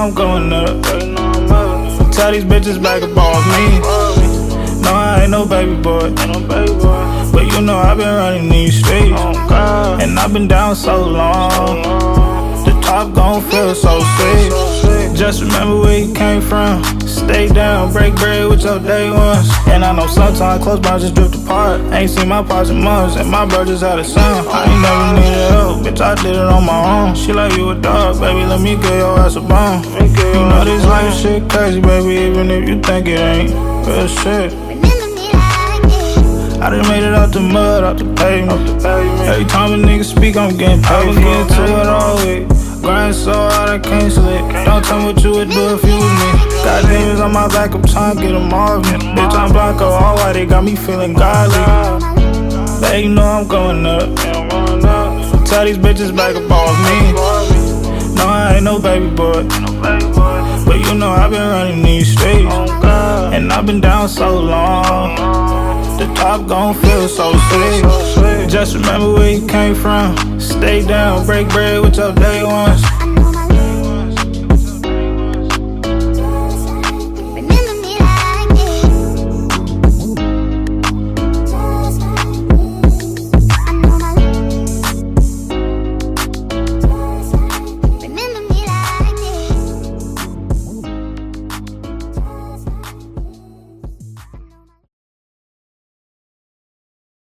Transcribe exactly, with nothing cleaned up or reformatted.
I'm going up. Tell these bitches back above me. No, I ain't no baby boy, but you know I've been running these streets, and I've been down so long. The top gon' feel so sweet. Just remember where you came from. Stay down, break bread with your day ones. And I know sometimes close bonds just drift apart. Ain't seen my pops in months, and my bro just had a son. I ain't never needed help, bitch, I did it on my own. She like you a dog, baby, let me get your ass a bone. You know this life shit crazy, baby, even if you think it ain't real shit. I done made it out the mud, out the pavement. Every time a nigga speak, I'm getting paid. I'm getting to it all week. Grind so hard I can't sleep. Don't tell me what you would do if you was me. Got demons on my back, I'm trying to get them off me. Bitch, I'm Blanco, all white, they got me feeling godly. They know I'm going up. Tell these bitches back above me. No, I ain't no baby boy, but you know I've been running these streets, and I've been down so long. The top gon' feel so sweet. Just remember where you came from. Stay down, break bread with your day ones.